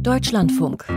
Deutschlandfunk.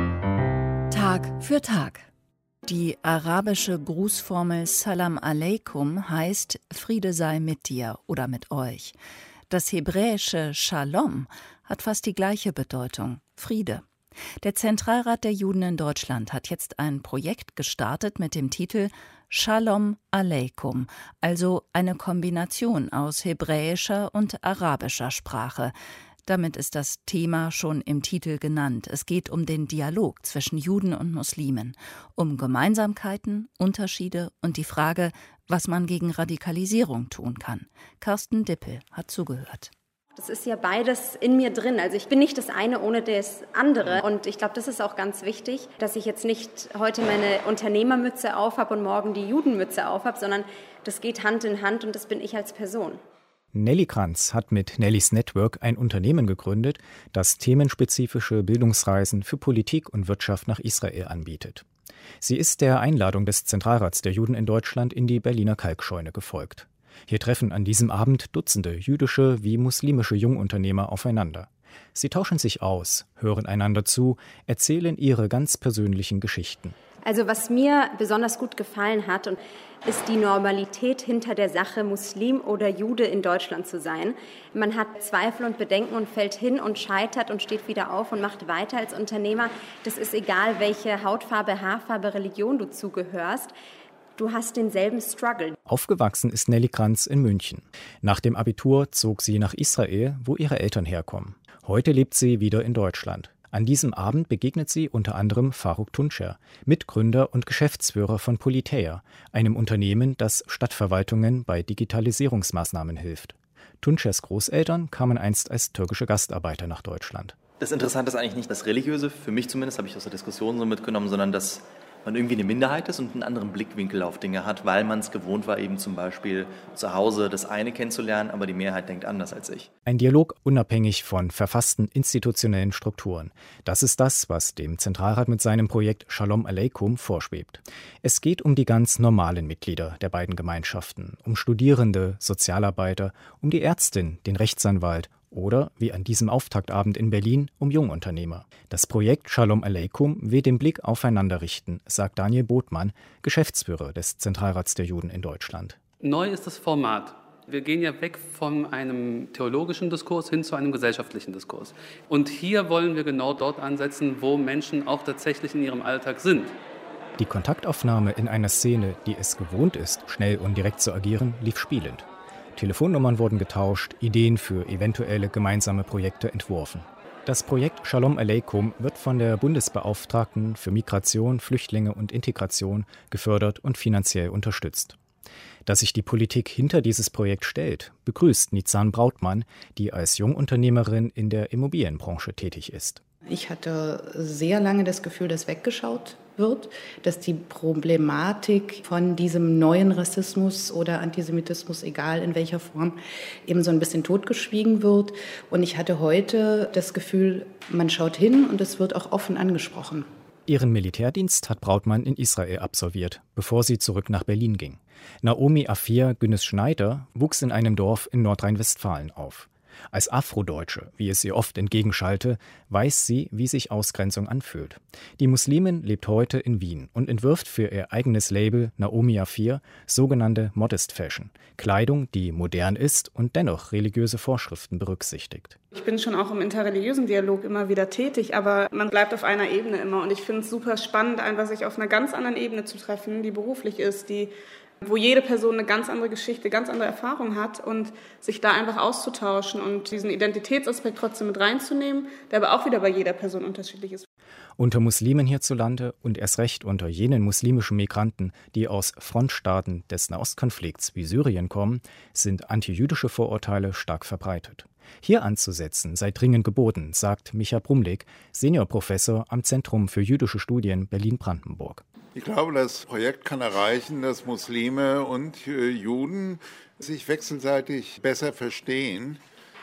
Tag für Tag. Die arabische Grußformel Salam Aleikum heißt Friede sei mit dir oder mit euch. Das hebräische Shalom hat fast die gleiche Bedeutung, Friede. Der Zentralrat der Juden in Deutschland hat jetzt ein Projekt gestartet mit dem Titel Shalom Aleikum, also eine Kombination aus hebräischer und arabischer Sprache. Damit ist das Thema schon im Titel genannt. Es geht um den Dialog zwischen Juden und Muslimen, um Gemeinsamkeiten, Unterschiede und die Frage, was man gegen Radikalisierung tun kann. Carsten Dippel hat zugehört. Das ist ja beides in mir drin. Also ich bin nicht das eine ohne das andere. Und ich glaube, das ist auch ganz wichtig, dass ich jetzt nicht heute meine Unternehmermütze aufhab und morgen die Judenmütze aufhab, sondern das geht Hand in Hand und das bin ich als Person. Nelly Kranz hat mit Nellys Network ein Unternehmen gegründet, das themenspezifische Bildungsreisen für Politik und Wirtschaft nach Israel anbietet. Sie ist der Einladung des Zentralrats der Juden in Deutschland in die Berliner Kalkscheune gefolgt. Hier treffen an diesem Abend Dutzende jüdische wie muslimische Jungunternehmer aufeinander. Sie tauschen sich aus, hören einander zu, erzählen ihre ganz persönlichen Geschichten. Also was mir besonders gut gefallen hat, ist die Normalität hinter der Sache, Muslim oder Jude in Deutschland zu sein. Man hat Zweifel und Bedenken und fällt hin und scheitert und steht wieder auf und macht weiter als Unternehmer. Das ist egal, welche Hautfarbe, Haarfarbe, Religion du zugehörst. Du hast denselben Struggle. Aufgewachsen ist Nelly Kranz in München. Nach dem Abitur zog sie nach Israel, wo ihre Eltern herkommen. Heute lebt sie wieder in Deutschland. An diesem Abend begegnet sie unter anderem Faruk Tuncer, Mitgründer und Geschäftsführer von Politeia, einem Unternehmen, das Stadtverwaltungen bei Digitalisierungsmaßnahmen hilft. Tuncers Großeltern kamen einst als türkische Gastarbeiter nach Deutschland. Das Interessante ist eigentlich nicht das Religiöse, für mich zumindest, habe ich aus der Diskussion so mitgenommen, sondern dass man irgendwie eine Minderheit ist und einen anderen Blickwinkel auf Dinge hat, weil man es gewohnt war, eben zum Beispiel zu Hause das eine kennenzulernen, aber die Mehrheit denkt anders als ich. Ein Dialog unabhängig von verfassten institutionellen Strukturen. Das ist das, was dem Zentralrat mit seinem Projekt Shalom Aleikum vorschwebt. Es geht um die ganz normalen Mitglieder der beiden Gemeinschaften, um Studierende, Sozialarbeiter, um die Ärztin, den Rechtsanwalt oder, wie an diesem Auftaktabend in Berlin, um Jungunternehmer. Das Projekt Shalom Aleikum will den Blick aufeinander richten, sagt Daniel Botmann, Geschäftsführer des Zentralrats der Juden in Deutschland. Neu ist das Format. Wir gehen ja weg von einem theologischen Diskurs hin zu einem gesellschaftlichen Diskurs. Und hier wollen wir genau dort ansetzen, wo Menschen auch tatsächlich in ihrem Alltag sind. Die Kontaktaufnahme in einer Szene, die es gewohnt ist, schnell und direkt zu agieren, lief spielend. Telefonnummern wurden getauscht, Ideen für eventuelle gemeinsame Projekte entworfen. Das Projekt Shalom Aleikum wird von der Bundesbeauftragten für Migration, Flüchtlinge und Integration gefördert und finanziell unterstützt. Dass sich die Politik hinter dieses Projekt stellt, begrüßt Nizan Brautmann, die als Jungunternehmerin in der Immobilienbranche tätig ist. Ich hatte sehr lange das Gefühl, dass weggeschaut wird, dass die Problematik von diesem neuen Rassismus oder Antisemitismus, egal in welcher Form, eben so ein bisschen totgeschwiegen wird. Und ich hatte heute das Gefühl, man schaut hin und es wird auch offen angesprochen. Ihren Militärdienst hat Brautmann in Israel absolviert, bevor sie zurück nach Berlin ging. Naomi Afia Günnes-Schneider wuchs in einem Dorf in Nordrhein-Westfalen auf. Als Afrodeutsche, wie es ihr oft entgegenschallte, weiß sie, wie sich Ausgrenzung anfühlt. Die Muslimin lebt heute in Wien und entwirft für ihr eigenes Label Naomi Afia sogenannte Modest Fashion, Kleidung, die modern ist und dennoch religiöse Vorschriften berücksichtigt. Ich bin schon auch im interreligiösen Dialog immer wieder tätig, aber man bleibt auf einer Ebene immer. Und ich finde es super spannend, einfach sich auf einer ganz anderen Ebene zu treffen, die beruflich ist, wo jede Person eine ganz andere Geschichte, ganz andere Erfahrung hat und sich da einfach auszutauschen und diesen Identitätsaspekt trotzdem mit reinzunehmen, der aber auch wieder bei jeder Person unterschiedlich ist. Unter Muslimen hierzulande und erst recht unter jenen muslimischen Migranten, die aus Frontstaaten des Nahostkonflikts wie Syrien kommen, sind antijüdische Vorurteile stark verbreitet. Hier anzusetzen sei dringend geboten, sagt Micha Brumlik, Seniorprofessor am Zentrum für jüdische Studien Berlin-Brandenburg. Ich glaube, das Projekt kann erreichen, dass Muslime und Juden sich wechselseitig besser verstehen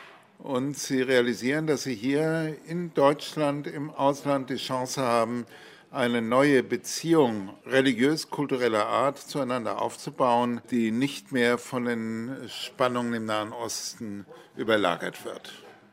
und sie realisieren, dass sie hier in Deutschland, im Ausland die Chance haben, eine neue Beziehung religiös-kultureller Art zueinander aufzubauen, die nicht mehr von den Spannungen im Nahen Osten überlagert wird.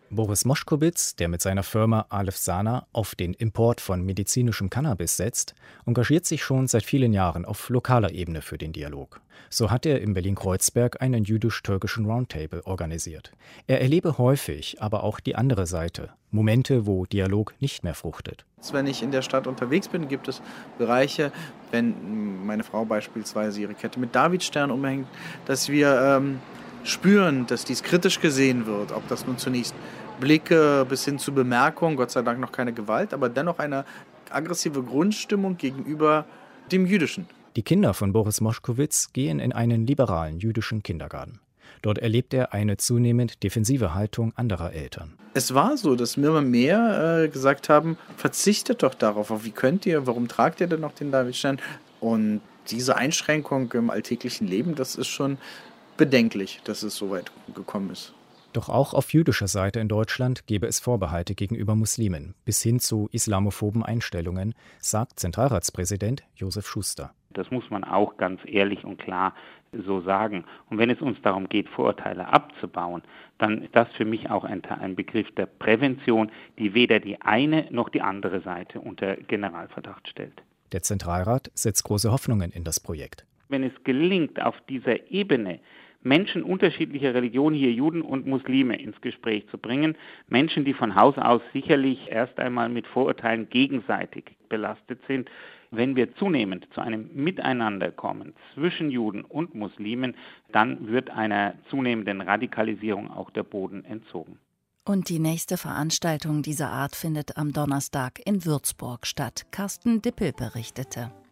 Boris Moschkowitz, der mit seiner Firma Aleph Sana auf den Import von medizinischem Cannabis setzt, engagiert sich schon seit vielen Jahren auf lokaler Ebene für den Dialog. So hat er in Berlin-Kreuzberg einen jüdisch-türkischen Roundtable organisiert. Er erlebe häufig aber auch die andere Seite, Momente, wo Dialog nicht mehr fruchtet. Wenn ich in der Stadt unterwegs bin, gibt es Bereiche, wenn meine Frau beispielsweise ihre Kette mit Davidstern umhängt, dass wir spüren, dass dies kritisch gesehen wird, ob das nun zunächst Blicke bis hin zu Bemerkungen, Gott sei Dank noch keine Gewalt, aber dennoch eine aggressive Grundstimmung gegenüber dem Jüdischen. Die Kinder von Boris Moschkowitz gehen in einen liberalen jüdischen Kindergarten. Dort erlebt er eine zunehmend defensive Haltung anderer Eltern. Es war so, dass mir immer mehr gesagt haben, verzichtet doch darauf, wie könnt ihr, warum tragt ihr denn noch den Davidstern? Und diese Einschränkung im alltäglichen Leben, das ist schon bedenklich, dass es so weit gekommen ist. Doch auch auf jüdischer Seite in Deutschland gebe es Vorbehalte gegenüber Muslimen, bis hin zu islamophoben Einstellungen, sagt Zentralratspräsident Josef Schuster. Das muss man auch ganz ehrlich und klar so sagen. Und wenn es uns darum geht, Vorurteile abzubauen, dann ist das für mich auch ein Begriff der Prävention, die weder die eine noch die andere Seite unter Generalverdacht stellt. Der Zentralrat setzt große Hoffnungen in das Projekt. Wenn es gelingt, auf dieser Ebene Menschen unterschiedlicher Religionen, hier Juden und Muslime, ins Gespräch zu bringen. Menschen, die von Haus aus sicherlich erst einmal mit Vorurteilen gegenseitig belastet sind. Wenn wir zunehmend zu einem Miteinander kommen zwischen Juden und Muslimen, dann wird einer zunehmenden Radikalisierung auch der Boden entzogen. Und die nächste Veranstaltung dieser Art findet am Donnerstag in Würzburg statt. Carsten Dippel berichtete.